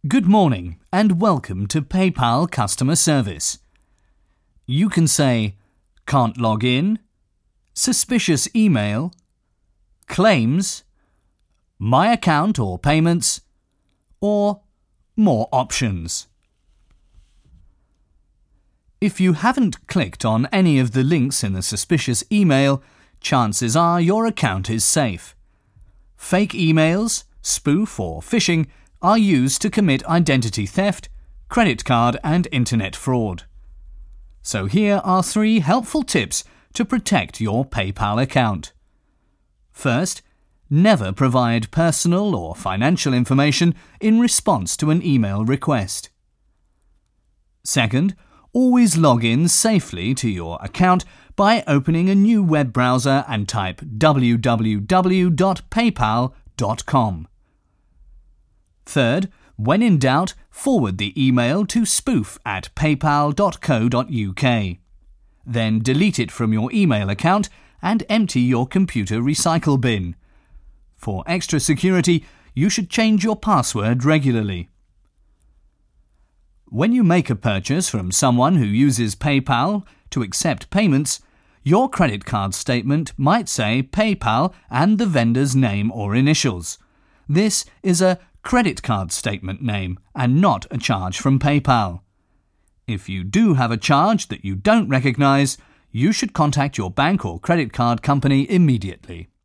Good morning and welcome to PayPal customer service. You can say, can't log in, suspicious email, claims, my account or payments, or more options. If you haven't clicked on any of the links in the suspicious email, chances are your account is safe. Fake emails, spoof or phishing are used to commit identity theft, credit card and internet fraud. So here are 3 helpful tips to protect your PayPal account. First, never provide personal or financial information in response to an email request. Second, always log in safely to your account by opening a new web browser and type www.paypal.com. Third, when in doubt, forward the email to spoof@paypal.co.uk. Then delete it from your email account and empty your computer recycle bin. For extra security, you should change your password regularly. When you make a purchase from someone who uses PayPal to accept payments, your credit card statement might say PayPal and the vendor's name or initials. This is a credit card statement name and not a charge from PayPal. If you do have a charge that you don't recognize, you should contact your bank or credit card company immediately.